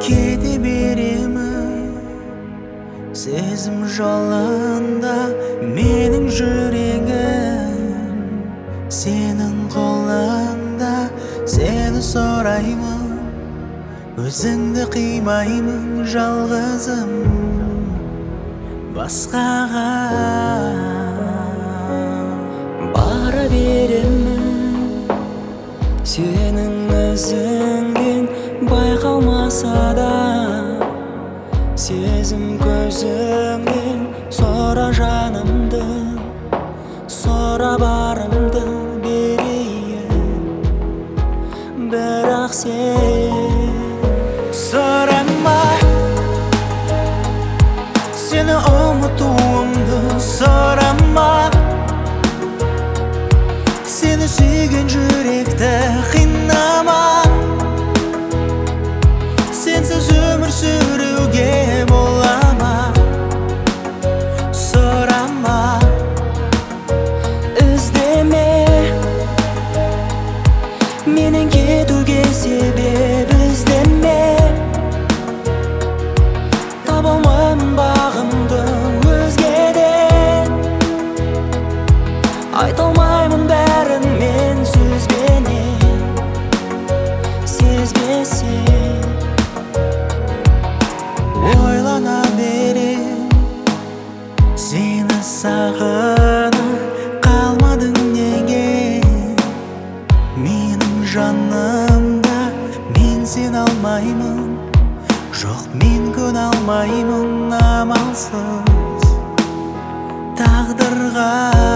Kete beremін сезім жолында менің жүрегім сенің қолыңда. Сені сұраймын, өзіңді қимаймын жалғызым басқаға. Бара беремін сенің ізіңнен байқалмаса да, сезім көзіңнен сұра жанымды, сұра барымды берейін. Бірақ сен сұрама, сені ұмытуымды сұрама. Сені сүйген жүректі қинама. Сенсіз өмір сүруге бола ма? Сұрама. іздеме, менің кетуге себеп іздеме. Таба алмаймын бағымды өзгеден, айта алмаймын бәрін мен сөзбенен. Сезбесең Ойлана берем, сені сағынып қалмадың неге? Менің жанымда мен сен алмаймын, жоқ мен көне алмаймын амалсыз тағдырға.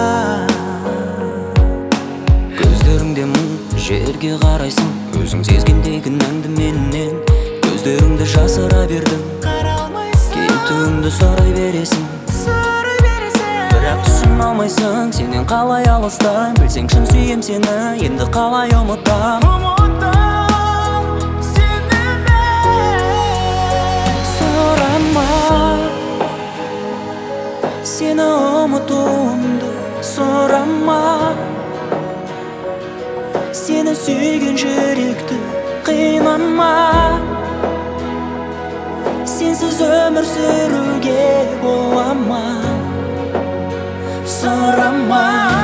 көздеріңде мұң, жерге қарайсың, өзің сезгендей кінәңді менен. Көздеріңді жасыра бердің, кетуіңді сұрай бересің. Бірақ түсін алмайсың, сенен қалай алыстайым. Білсең шын сүйем сені, енді қалай ұмытам. Сұрама, сені ұмытуымды сұрама. Сені сүйген жүректі қинама. Сенсіз өмір сүруге бола ма? Сұрама.